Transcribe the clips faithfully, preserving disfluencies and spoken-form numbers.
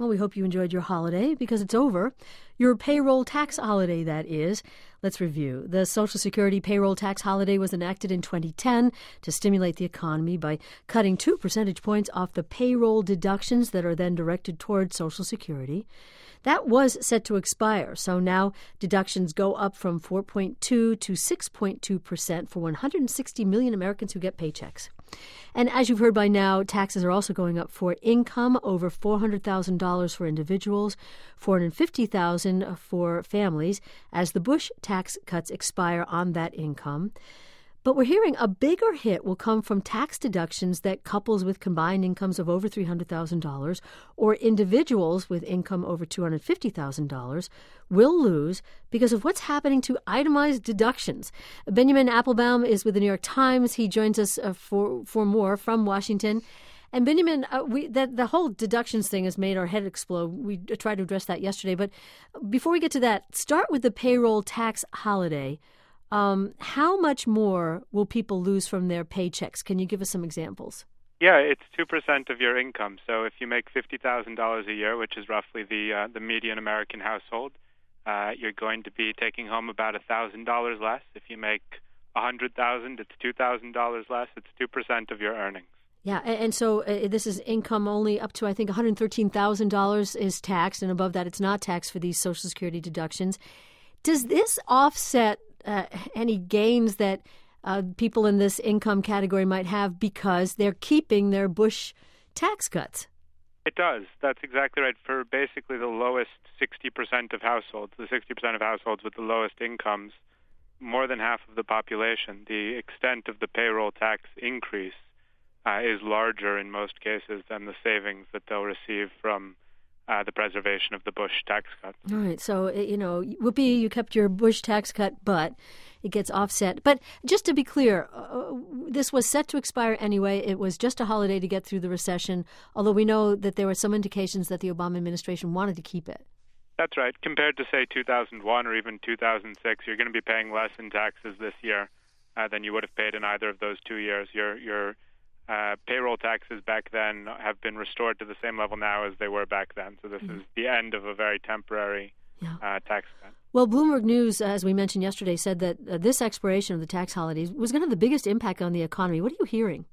Well, we hope you enjoyed your holiday because it's over. Your payroll tax holiday, that is. Let's review. The Social Security payroll tax holiday was enacted in twenty ten to stimulate the economy by cutting two percentage points off the payroll deductions that are then directed toward Social Security. That was set to expire, so now deductions go up from four point two to six point two percent for one hundred sixty million Americans who get paychecks. And as you've heard by now, taxes are also going up for income over four hundred thousand dollars for individuals, four hundred fifty thousand dollars for families, as the Bush tax cuts expire on that income. But we're hearing a bigger hit will come from tax deductions that couples with combined incomes of over three hundred thousand dollars or individuals with income over two hundred fifty thousand dollars will lose because of what's happening to itemized deductions. Benjamin Applebaum is with the New York Times. He joins us uh, for, for more from Washington. And Benjamin, uh, we, that, the whole deductions thing has made our head explode. We tried to address that yesterday. But before we get to that, start with the payroll tax holiday. Um, how much more will people lose from their paychecks? Can you give us some examples? Yeah, it's two percent of your income. So if you make fifty thousand dollars a year, which is roughly the uh, the median American household, uh, you're going to be taking home about one thousand dollars less. If you make one hundred thousand dollars, it's two thousand dollars less. It's two percent of your earnings. Yeah, and so uh, this is income only up to, I think, one hundred thirteen thousand dollars is taxed, and above that it's not taxed for these Social Security deductions. Does this offset Uh, any gains that uh, people in this income category might have because they're keeping their Bush tax cuts? It does. That's exactly right. For basically the lowest sixty percent of households, the sixty percent of households with the lowest incomes, more than half of the population, the extent of the payroll tax increase uh, is larger in most cases than the savings that they'll receive from Uh, the preservation of the Bush tax cut. All right. So, you know, whoopee, you kept your Bush tax cut, but it gets offset. But just to be clear, uh, this was set to expire anyway. It was just a holiday to get through the recession, although we know that there were some indications that the Obama administration wanted to keep it. That's right. Compared to, say, two thousand one or even two thousand six, you're going to be paying less in taxes this year uh, than you would have paid in either of those two years. Your your Uh, payroll taxes back then have been restored to the same level now as they were back then. So this mm-hmm. is the end of a very temporary yeah. uh, tax cut. Well, Bloomberg News, as we mentioned yesterday, said that uh, this expiration of the tax holidays was going to have the biggest impact on the economy. What are you hearing?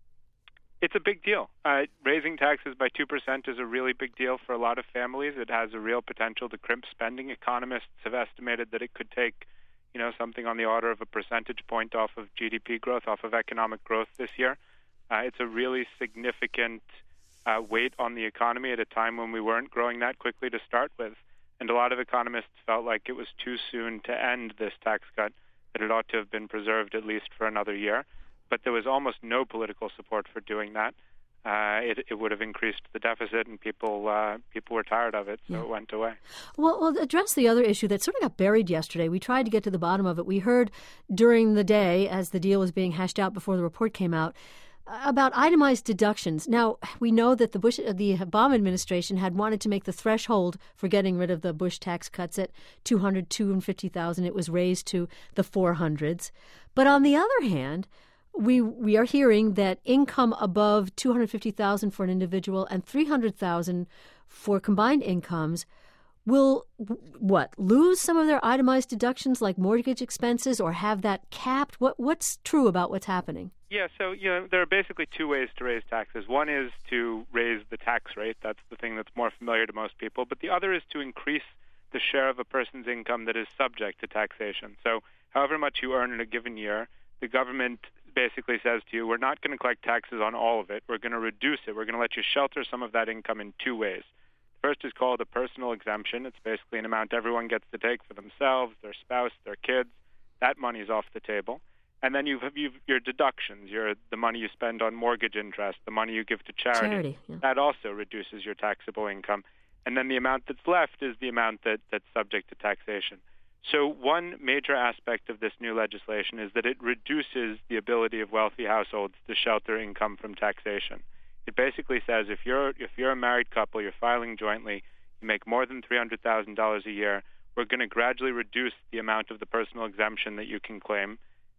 It's a big deal. Uh, raising taxes by two percent is a really big deal for a lot of families. It has a real potential to crimp spending. Economists have estimated that it could take, you know, something on the order of a percentage point off of G D P growth, off of economic growth this year. Uh, it's a really significant uh, weight on the economy at a time when we weren't growing that quickly to start with. And a lot of economists felt like it was too soon to end this tax cut, that it ought to have been preserved at least for another year. But there was almost no political support for doing that. Uh, it, it would have increased the deficit, and people uh, people were tired of it, so yeah. it went away. Well, well, address the other issue that sort of got buried yesterday. We tried to get to the bottom of it. We heard during the day, as the deal was being hashed out before the report came out, about itemized deductions. Now, we know that the Bush, the Obama administration had wanted to make the threshold for getting rid of the Bush tax cuts at two hundred, two hundred fifty thousand. It was raised to the four hundreds. But on the other hand, we we are hearing that income above two hundred fifty thousand for an individual and three hundred thousand for combined incomes will, what, lose some of their itemized deductions like mortgage expenses or have that capped? What What's true about what's happening? Yeah, so you know there are basically two ways to raise taxes. One is to raise the tax rate. That's the thing that's more familiar to most people. But the other is to increase the share of a person's income that is subject to taxation. So however much you earn in a given year, the government basically says to you, we're not going to collect taxes on all of it. We're going to reduce it. We're going to let you shelter some of that income in two ways. First is called a personal exemption. It's basically an amount everyone gets to take for themselves, their spouse, their kids. That money is off the table. And then you have you've, your deductions, your the money you spend on mortgage interest, the money you give to charity. charity yeah. That also reduces your taxable income. And then the amount that's left is the amount that, that's subject to taxation. So one major aspect of this new legislation is that it reduces the ability of wealthy households to shelter income from taxation. It basically says if you're if you're a married couple, you're filing jointly, you make more than three hundred thousand dollars a year, we're going to gradually reduce the amount of the personal exemption that you can claim.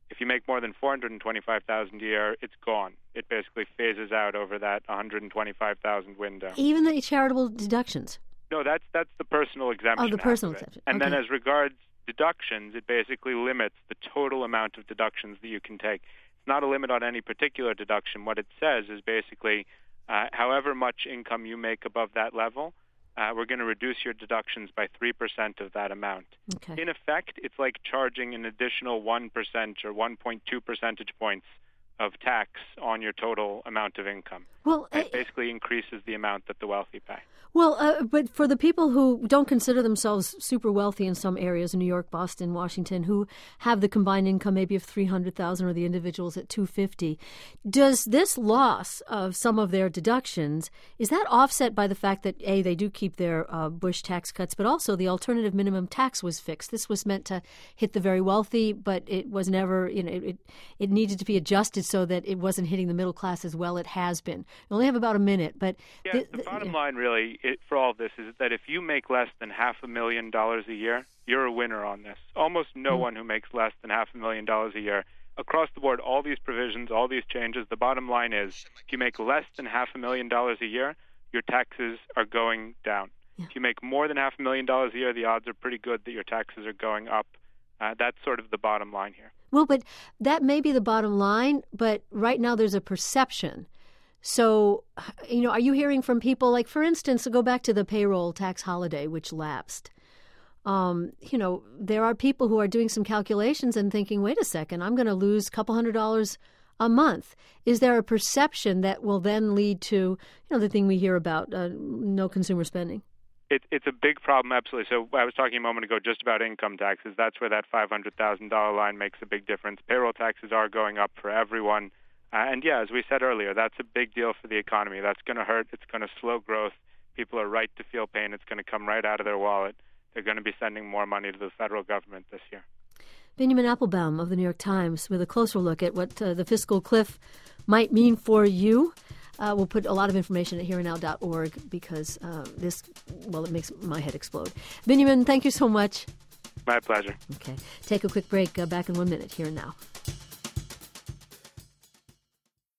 If you make more than four hundred twenty-five thousand dollars a year, it's gone. It basically phases out over that one hundred twenty-five thousand dollars window. Even the charitable deductions? No, that's that's the personal exemption. Oh, the personal exemption. And okay. then as regards deductions, it basically limits the total amount of deductions that you can take. It's not a limit on any particular deduction. What it says is basically uh, however much income you make above that level, uh, we're going to reduce your deductions by three percent of that amount. Okay. In effect, it's like charging an additional one percent or one point two percentage points of tax on your total amount of income. Well, it uh, basically increases the amount that the wealthy pay. Well, uh, but for the people who don't consider themselves super wealthy in some areas, New York, Boston, Washington, who have the combined income maybe of three hundred thousand dollars or the individuals at two hundred fifty thousand dollars, does this loss of some of their deductions, is that offset by the fact that, A, they do keep their uh, Bush tax cuts, but also the alternative minimum tax was fixed? This was meant to hit the very wealthy, but it was never, you know, it, it needed to be adjusted so that it wasn't hitting the middle class as well. It has been. We only have about a minute, but... Yeah, th- the th- bottom yeah. line really it, for all of this is that if you make less than half a million dollars a year, you're a winner on this. Almost no mm-hmm. one who makes less than half a million dollars a year. Across the board, all these provisions, all these changes, the bottom line is if you make less than half a million dollars a year, your taxes are going down. Yeah. If you make more than half a million dollars a year, the odds are pretty good that your taxes are going up. Uh, that's sort of the bottom line here. Well, but that may be the bottom line, but right now there's a perception. So, you know, are you hearing from people, like, for instance, to go back to the payroll tax holiday, which lapsed, um, you know, there are people who are doing some calculations and thinking, wait a second, I'm going to lose a couple hundred dollars a month. Is there a perception that will then lead to, you know, the thing we hear about, uh, no consumer spending? It, it's a big problem, absolutely. So I was talking a moment ago just about income taxes. That's where that five hundred thousand dollars line makes a big difference. Payroll taxes are going up for everyone. Uh, and, yeah, as we said earlier, that's a big deal for the economy. That's going to hurt. It's going to slow growth. People are right to feel pain. It's going to come right out of their wallet. They're going to be sending more money to the federal government this year. Benjamin Appelbaum of the New York Times with a closer look at what uh, the fiscal cliff might mean for you. Uh, we'll put a lot of information at here and now dot org because uh, this, well, it makes my head explode. Benjamin, thank you so much. My pleasure. Okay. Take a quick break. Uh, back in one minute, Here and Now.